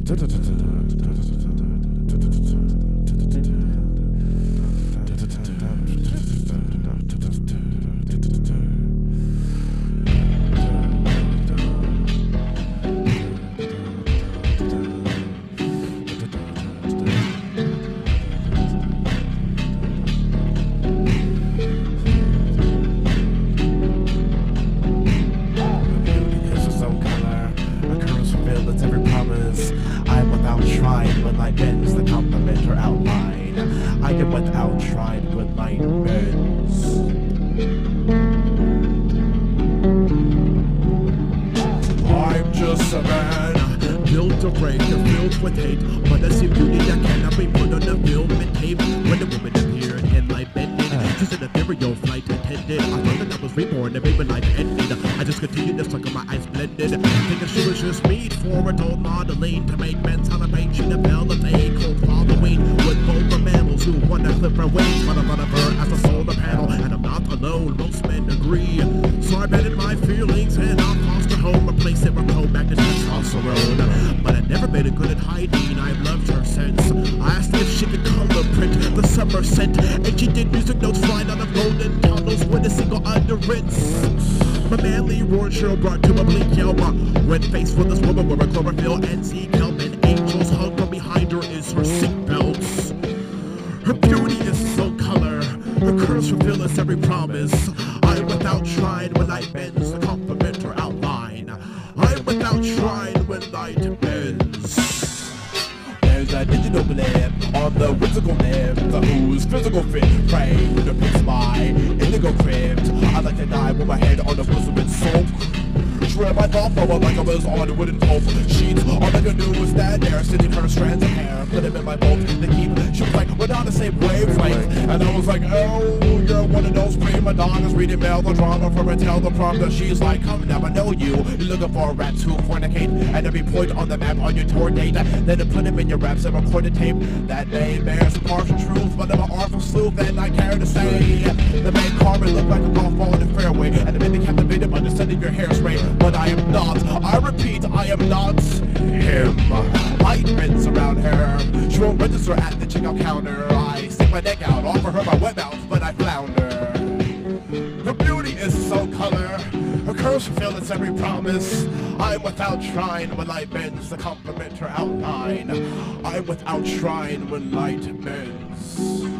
Trying when light bends the compliment or outline. I am without trying when light bends. I'm just a man, built to break and filled with hate, but I see beauty that cannot be put on the film and tape. When the woman appeared and light bended, she's an ethereal flight attendant. I thought that I was reborn, the baby life ended. I just continued to suck on my eyes blended, thinking she was just made for adult modeling to make men celebrate. She developed a cult following with vulgar mammals who want to clip her wings, but I thought of her as a solar panel, and I'm not alone, most men agree. So I betted my feelings and I'll foster home, replace it with co-magnet testosterone. But I never made it good at hiding, I've loved her since. I asked if she could color print the summer scent, and she did music notes flying out of golden tunnels with a single under rinse. My manly roar show brought to a bleak yelp when faced with this woman wearing chlorophyll and sea kelp, and angels hung from behind her is her seatbelts. Her beauty is so color, her curves fulfill us every promise. I'm without trying when light bends to compliment her outline. I'm without trying when light bends. There's a digital blip on the whimsical lips, whose physical fit framed depicts my indigo crypt. I'd like to die with my head on the bosom and soak. Shred my thought bubble like I was on wooden pulp sheets. All I could do was stand there, sitting her strands of hair, put them in my boat to keep. She was like, we're on the same wavelength, and I was like, oh, you're one of those prima donnas reading melodrama from a teleprompter. She's like, come never know you. You're looking for rats who fornicate at every point on the map on your tour date. Then to put them in your raps and record a tape that may bear some partial truth, but I'm an artful sleuth, and I care to say the main Carmen looked like a golf ball in the fairway, and the baby captivated by the scent of your hairspray. But I am not, I repeat, I am not him. Light bends around her, she won't register at the checkout counter. I stick my neck out, offer her my wet mouth, but I flounder. Her beauty is so color, her curves fulfill its every promise. I'm without trying when light bends to compliment her outline. I'm without trying when light bends.